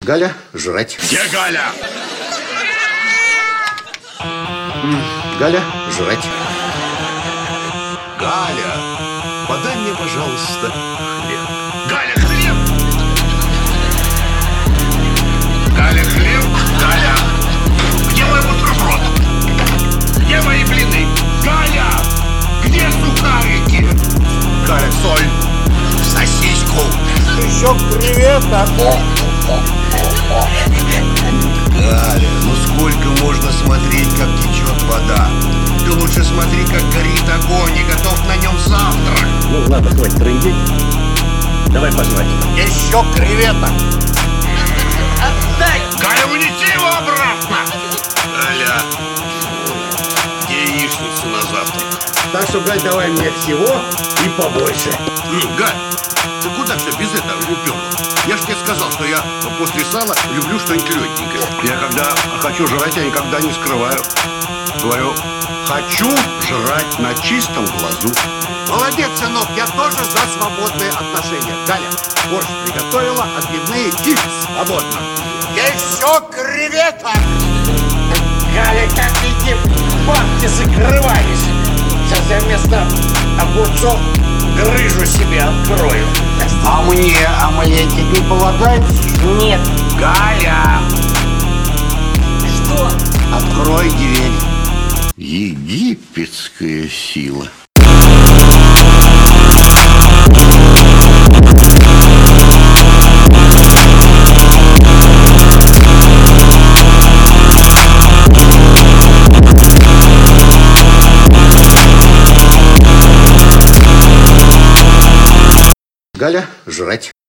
Галя, жрать. Где Галя? Галя, жрать. Галя, подай мне, пожалуйста, хлеб. Галя, хлеб! Галя, хлеб! Галя! Где мой бутерброд? Где мои блины? Галя! Где сухарики? Галя, соль! Сосиску! Еще креветок. Галя, ну сколько можно смотреть, как течет вода? Ты лучше смотри, как горит огонь и готов на нем завтрак. Ну ладно, хватит трындеть. Давай позвать. Еще креветок. Галя, унеси его обратно! Галя, где яичницу на завтрак? Так что, Галь, давай мне всего и побольше. Галь, ты куда все без этого уперла? Я ж тебе сказал, что я после сала люблю что-нибудь легенькое. Я когда хочу жрать, я никогда не скрываю. Говорю, хочу жрать на чистом глазу. Молодец, сынок, я тоже за свободные отношения. Галя, борщ приготовила, отбивные и свободно. Еще креветок. Галя, как эти бабки закрывались. Сейчас я вместо огурцов грыжу себе открою. А мне омлетик не полагается? Нет. Галя! Что? Открой дверь. Египетская сила. Галя, жрать.